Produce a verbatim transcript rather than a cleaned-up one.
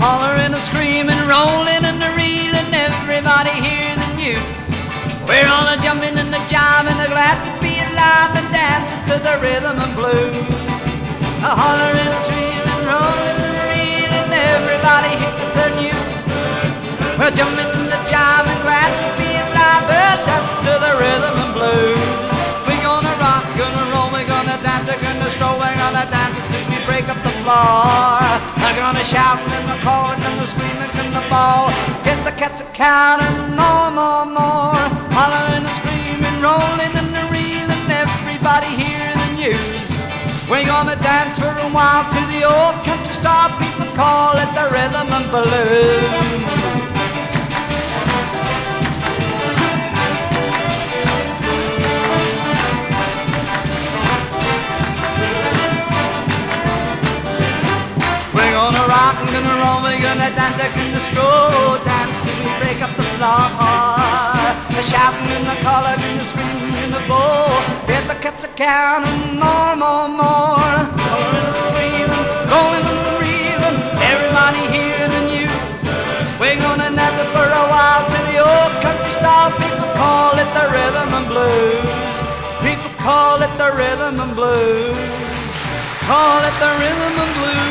hollering and screaming, rolling and reeling, everybody hear the news. We're all a jumping and a jiving, they're glad to be alive and dancing to the rhythm and blues. A hollering and screaming, rolling and reeling, everybody hear the news. We're jumping and a jiving, glad to be alive and dancing to the rhythm and blues. We're gonna rock, gonna roll, we're gonna dance, we're gonna stroll, we're gonna dance until we break up the floor. We're gonna shout and the call and the screaming and the ball. Get the cats a counting more, more, more. Hollering and screaming, rolling and reeling, everybody hear the news. We're gonna dance for a while to the old country style, people call it the rhythm and blues. We're gonna rock, we're gonna roll, we're gonna dance, we're gonna stroll, dance till we break up the floor. The shouting and the calling and the screaming and the bowl. Get the cats a counting more, more, more. Rolling and screaming, rolling and reeling, everybody hear the news. We're gonna dance it for a while to the old country style. People call it the rhythm and blues. People call it the rhythm and blues. Call it the rhythm and blues.